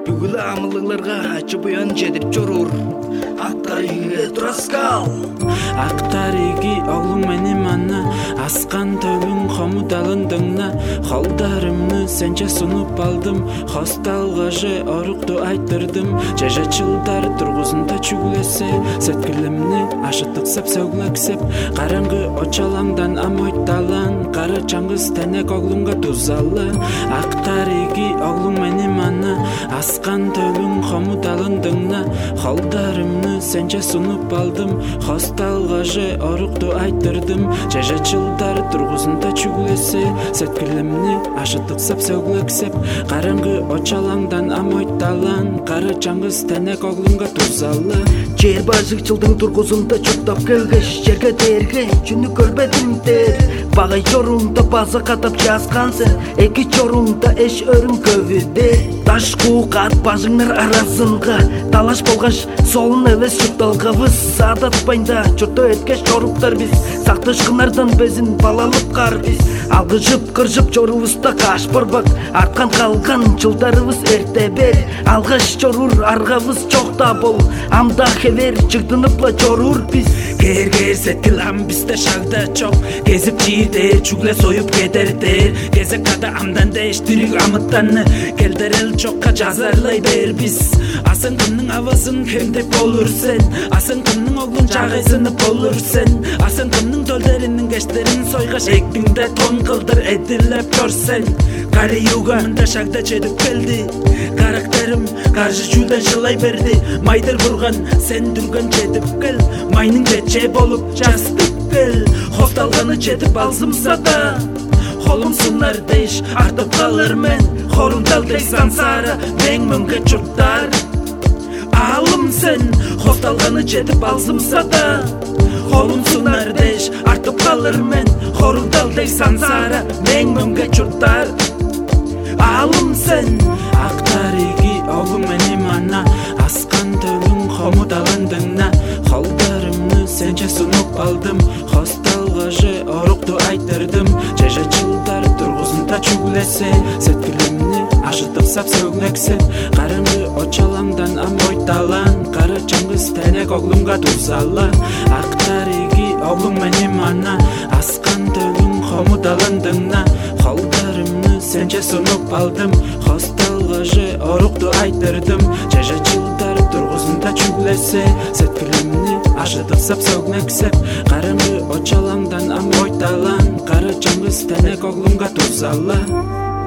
Бүгүл амылыңларга ачы буян жетип жорор. Актариге тураскал. Актариги оглуң менин ана аскан төлүң хомудалындыңна холдарымны сенче сунуп алдым. Хосталга же орукту айттырдым. Жажачылдар тургузунда чүглесе сеткилимни ашытыксап сөглөксеп караңгы очалаңдан амойталан кара чаңгыз тенек оглуңга тузалы. Актариги оглуң менин ана аскан төлүң хомудалындыңна холдарымны сенче сунуп алдым. Хосталга же орукту айттырдым. Жажачылдар тургузунда чүглесе сеткилимни ашытыксап сөглөксеп караңгы очалаңдан амойталан кара чаңгыз тенек оглуңга тузалы. Жер башыкчылдын тургузунда чуртап келгеш жерге терген жүнү көрбөдүм дер. Багай чорунда база катап жазгансың, эки чорунда эш өрүң көбүдө. Таш куукат бажыңдар арасынга талаш болгаш солун элес чурталгабыз. Адатпайда чурто эткеш чоруктар биз, сактышкынардан безин балалык кар биз. Алгыжып кыржып чорубузда каш барбак, арткан калган жылдарыбыз эрте бер. Алгаш чорур аргабыз чокта бол, амда хевер чыгдыныпла чорур биз. Кер сеткилам бизде шагда чок, кезип жийдер чүгле союп кетердер. Кезек када амдан дештирик амыттанны келдерел чокка жазарлай бер биз. Асыңкымның авасын кемдеп болур сен, асыңкымның оглун жагысынып болур сен. Асыңкымның төлдеринин кештерин сойгаш экпиңде тон кылдыр эдилеп көрсен. Кари юганда шагда жетип келди, карактерим каршы жүлден шылай берди. Майдыр бурган сен дүргөн жетип кел, майның же болуп жастып кел. Хосталганы жетип алсымса да колум сунар дейш артып калыр мен. Хорунтал дей сансара мен мөңгө чурттар алым сен. Хосталганы жетип алсымса да колум сунар дейш артып калыр мен. Хорунтал дей сансара мен мөңгө чурттар алым сен. Актариги оглуң менин ана аскан төлүң хомудалындыңна холдарымны сенче сунуп алдым. Хосталга же орукту айттырдым. Жажачылдар тургузунда чүглесе сеткилимни ашытыксап сөглөксеп караңгы очалаңдан амойталан кара чаңгыз тенек оглуңга тузалы. Актариги оглуң менин ана аскан төлүң хомудалындыңна холдарымны сенче сунуп алдым. Хосталга же орукту айттырдым. Жажачылдар тургузунда чүглесе сеткилимни ашытыксап сөглөксеп караңгы очалаңдан амойталан кара чаңгыз тенек оглуңга тузалы.